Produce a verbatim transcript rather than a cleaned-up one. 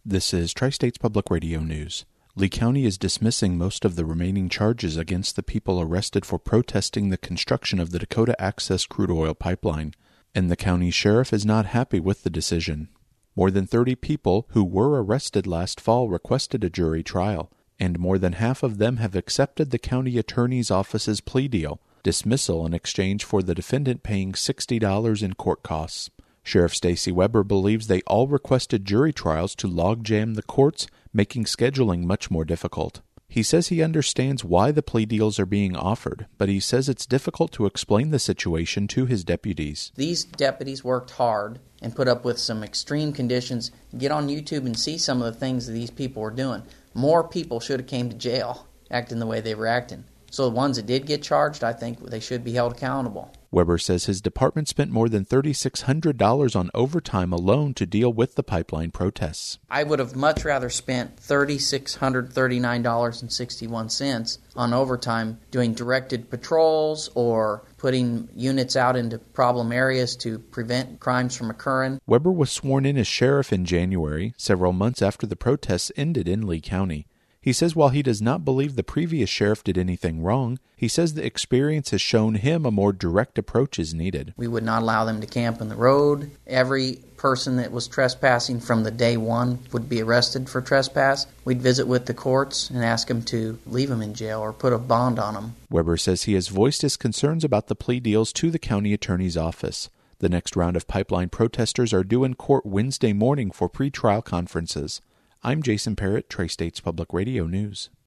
This is Tri-States Public Radio News. Lee County is dismissing most of the remaining charges against the people arrested for protesting the construction of the Dakota Access crude oil pipeline, and the county sheriff is not happy with the decision. More than thirty people who were arrested last fall requested a jury trial, and more than half of them have accepted the county attorney's office's plea deal, dismissal in exchange for the defendant paying sixty dollars in court costs. Sheriff Stacy Weber believes they all requested jury trials to logjam the courts, making scheduling much more difficult. He says he understands why the plea deals are being offered, but he says it's difficult to explain the situation to his deputies. These deputies worked hard and put up with some extreme conditions. Get on YouTube and see some of the things that these people were doing. More people should have came to jail acting the way they were acting. So the ones that did get charged, I think they should be held accountable. Weber says his department spent more than three thousand six hundred dollars on overtime alone to deal with the pipeline protests. I would have much rather spent three thousand six hundred thirty-nine dollars and sixty-one cents on overtime doing directed patrols or putting units out into problem areas to prevent crimes from occurring. Weber was sworn in as sheriff in January, several months after the protests ended in Lee County. He says while he does not believe the previous sheriff did anything wrong, he says the experience has shown him a more direct approach is needed. We would not allow them to camp on the road. Every person that was trespassing from the day one would be arrested for trespass. We'd visit with the courts and ask them to leave them in jail or put a bond on them. Weber says he has voiced his concerns about the plea deals to the county attorney's office. The next round of pipeline protesters are due in court Wednesday morning for pretrial conferences. I'm Jason Parrott, Tri-States Public Radio News.